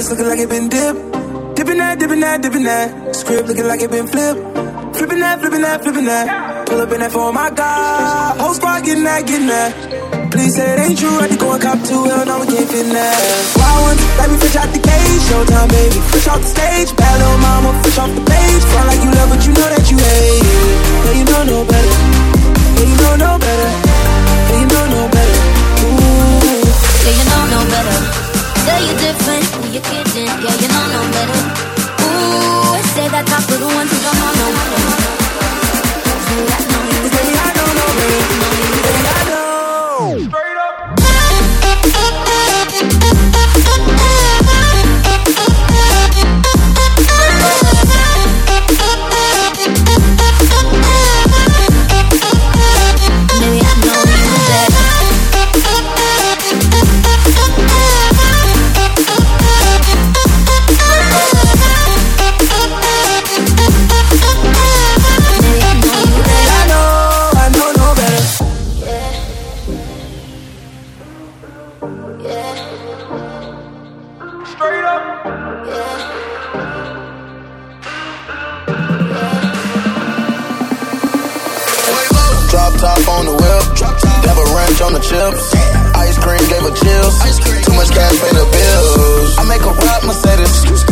Wrist looking like it been dipped. Dipping that, dipping that, dipping that. Script looking like it been flipped. Flipping that, flipping that, flipping that. Pull up in that for my God. Whole squad getting that, getting that. Please say it ain't true, I had to go and cop 2, hell no, we can't fit in that. Wild ones, like me fish out the cage. Showtime, baby, fish off the stage. Bad little mama, fish off the page. Front like you love, but you know that you hate it. Yeah, you know no better. Yeah, you know no better. Yeah, you know no better. Ooh. Yeah, you know no better. Say you're different, you're kidding. Yeah, you know no better. Ooh, say that talk to the ones who don't know no better. Say I know you, say I don't know better. Say I know. Straight up. Maybe I know you better. Top on the whip, have a ranch on the chips. Ice cream gave her chills. Too much cash pay the bills. I make a rap Mercedes.